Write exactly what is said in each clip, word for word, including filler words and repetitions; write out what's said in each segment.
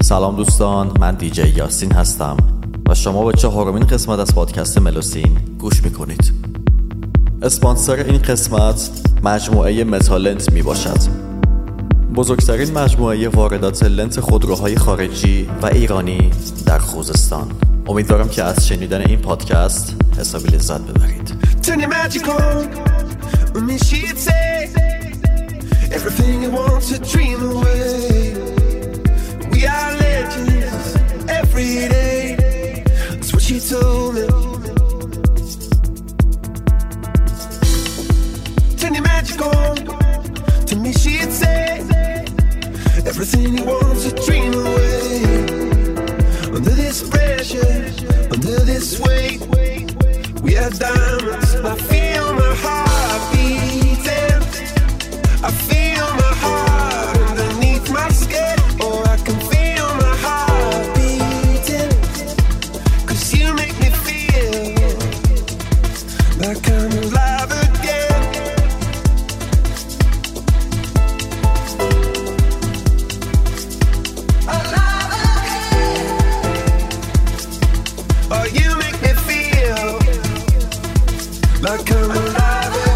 سلام دوستان، من دیجی یاسین هستم و شما به چهارمین قسمت از پادکست ملوسین گوش میکنید. اسپانسر این قسمت مجموعه متالنت می باشد. بزرگترین مجموعه واردات لنت خودروهای خارجی و ایرانی در خوزستان. امیدوارم که از شنیدن این پادکست حسابی لذت ببرید. Everything you want to dream away. We are legends every day. That's what she told me. Turn your magic on. To me she'd say everything you want to dream away. Under this pressure, under this weight, we are diamonds. I feel my heart beating. I feel my heart underneath my skin. Oh, I can feel my heart beating. Cause you make me feel like I'm alive again. Alive again. Oh, you make me feel like I'm alive again.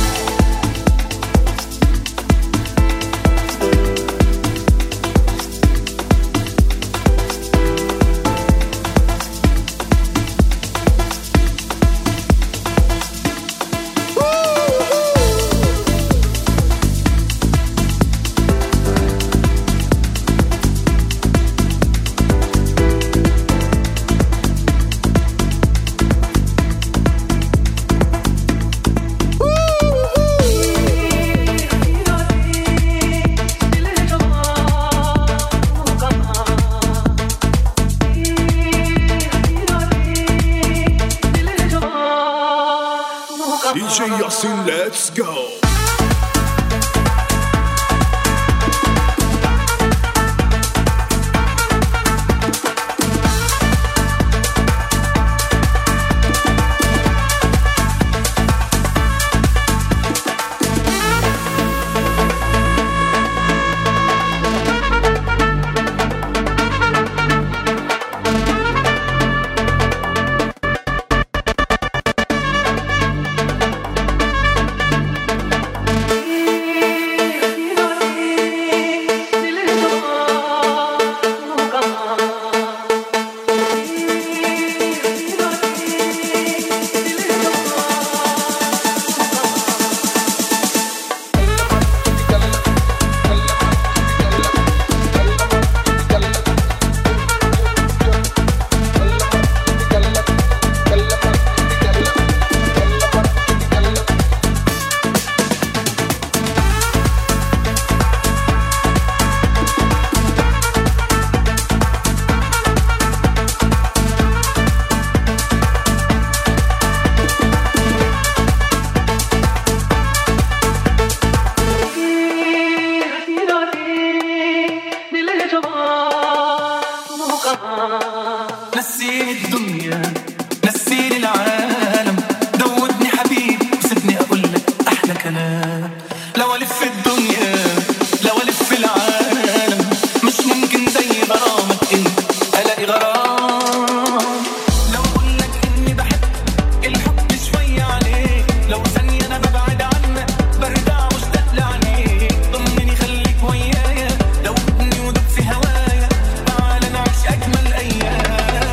دیجی یاسین let's go. نسيني الدنيا نسيني العالم دوبني حبيبي وسيبني اقول لك احلى كلام. لو الف الدنيا لو الف العالم مش ممكن زي غرامك انت الاقي غرام. لو اقول لك اني بحب الحب شويه عليك لو ثانيه انا ببعد عنك برجع مشتاق لعينيك. ضمني خليك ويايا دوبني ودوب في هوايا تعال نعيش اجمل ايام.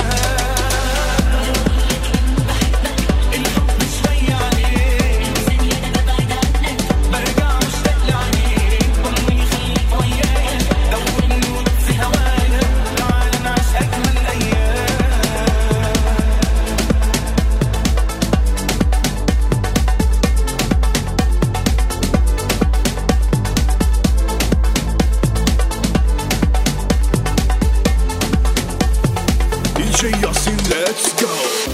دیجی یاسین let's go.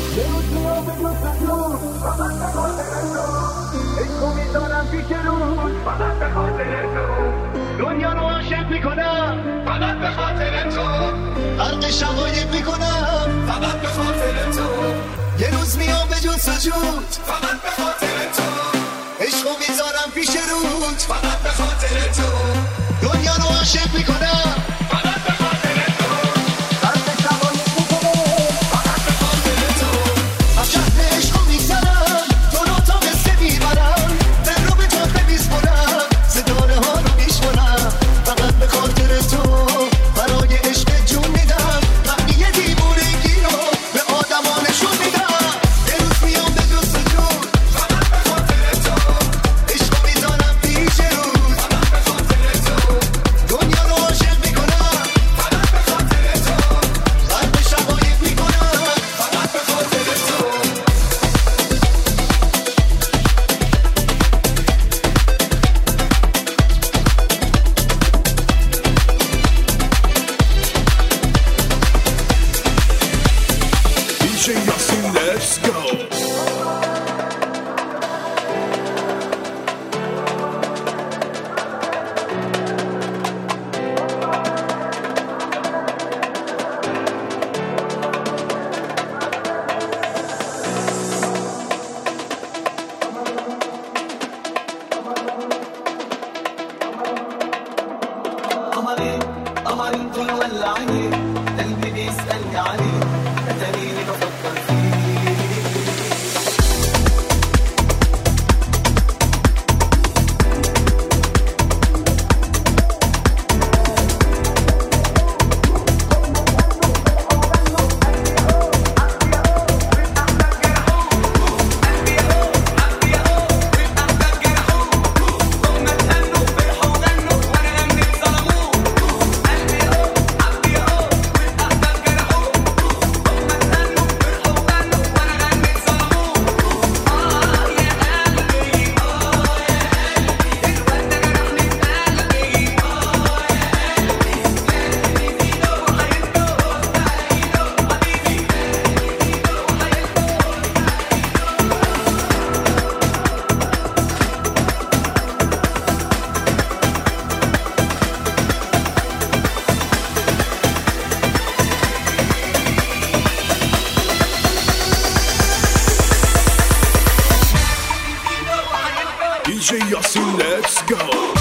دنیا رو عاشق میکنم فقط به خاطر تو. غرق شقایق میکنم فقط به خاطر تو. یه روز میام به جون سجود فقط به خاطر تو. عشقو میذارم پیش رود فقط به خاطر تو. دنیا رو عاشق میکنم فقط به خاطر تو. عليه قمر طول ولا عليه قلبي بيسألني عليه أتاريني بفكر فيه D J Yasin, let's go.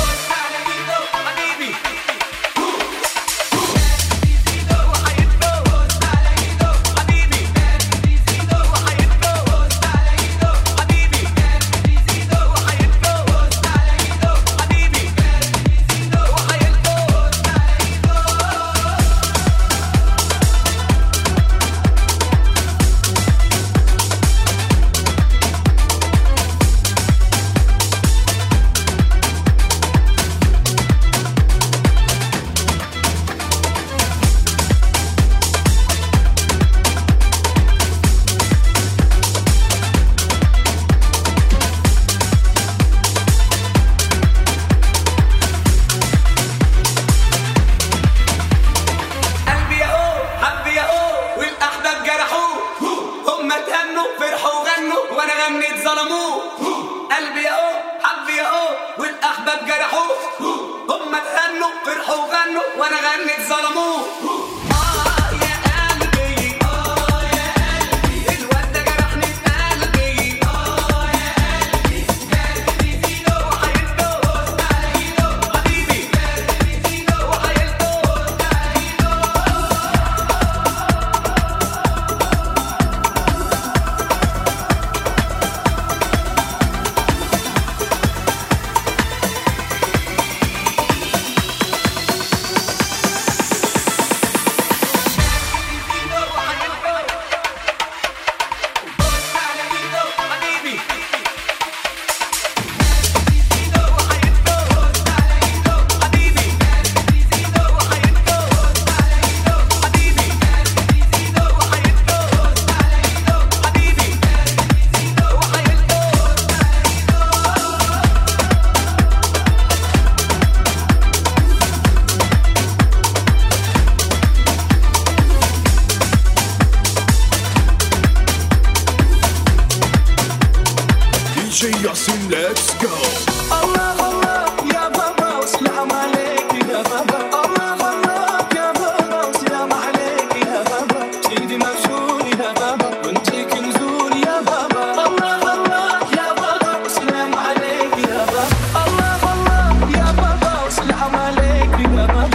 D J Yasin, let's go. الله الله يا بابا وسلام عليك يا بابا الله الله يا بابا وسلام عليك يا بابا سيدي مسؤول يا بابا وانت كنزول يا بابا الله الله يا بابا وسلام عليك يا بابا الله الله يا بابا وسلام عليك يا بابا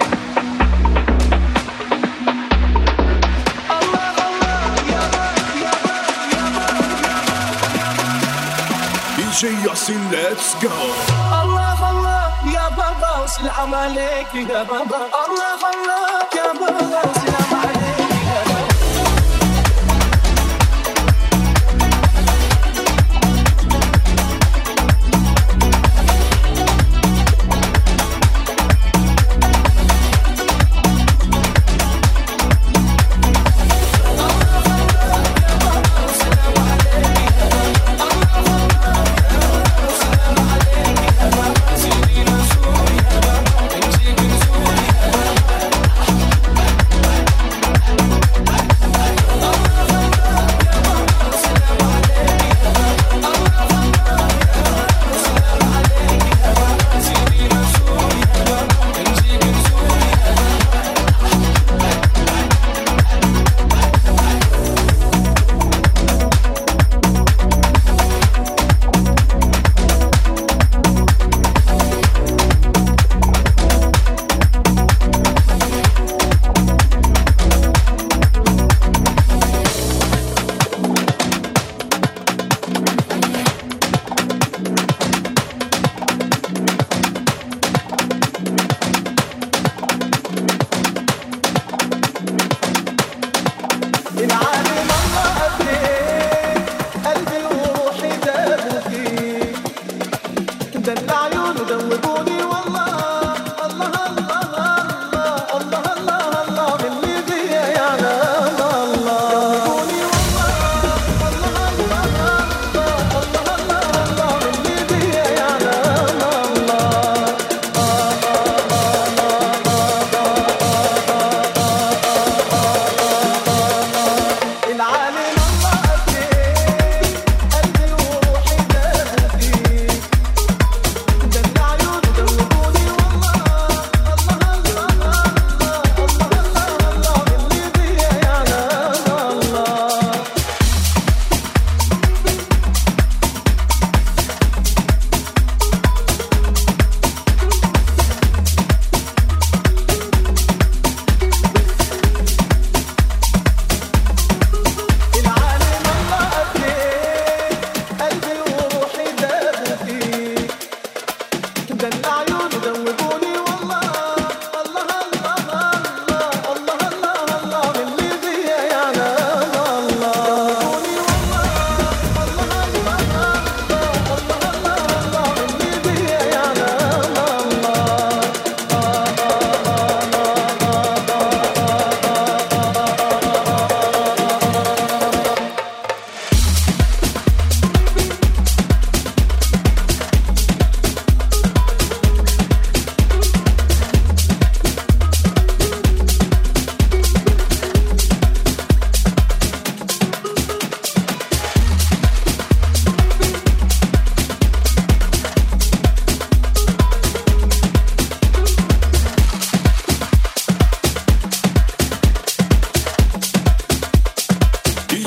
الله الله يا بابا يا بابا يا بابا D J Yasin, let's go. الله الله يا بابا وسلام عليك يا بابا الله الله يا بابا وسلام عليك يا بابا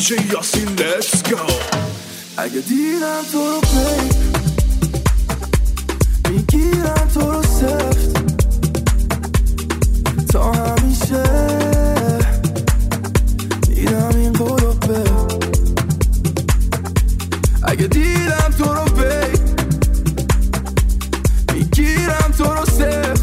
جی یاسین let's go. اگه دیدم تو رو پیک میگیرم تو رو سفت تا همیشه دیدم این قلوبه. اگه دیدم تو رو پیک میگیرم تو رو سفت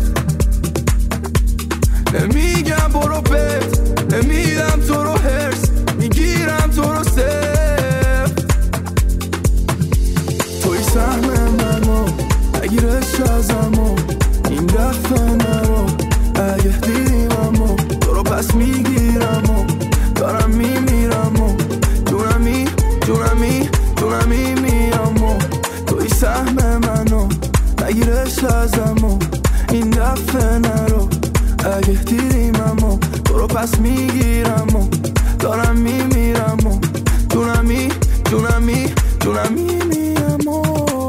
نمیگم برو بت نمیدم تو رو هرس میگیرم تو رو سفت. توی سهم منو نگیرش ازمو این دفعه نرو اگه دیدیممو تو رو پس میگیرمو دارم میمیرمو جونمی جونمی جونمی میامو. توی سهم منو نگیرش ازمو این دفعه نرو اگه دیدیممو تو رو پس میگیرمو دارم میمیرمو جونمی جونمی جونمی میامو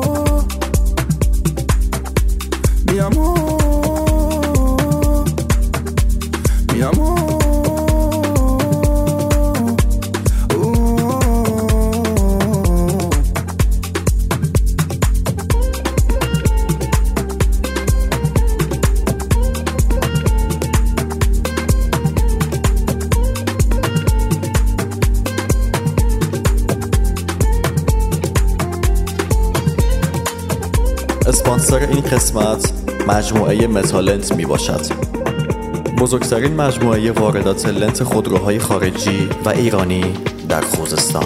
میامو میامو. اسپانسر این قسمت مجموعه متالنت می باشد. بزرگترین مجموعه واردات لنت خودروهای خارجی و ایرانی در خوزستان.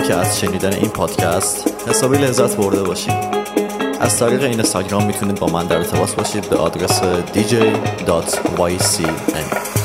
که از شنیدن این پادکست حسابی لذت برده باشید. از طریق اینستاگرام میتونید با من در ارتباط باشید به آدرس دی جی دات وای سی ان.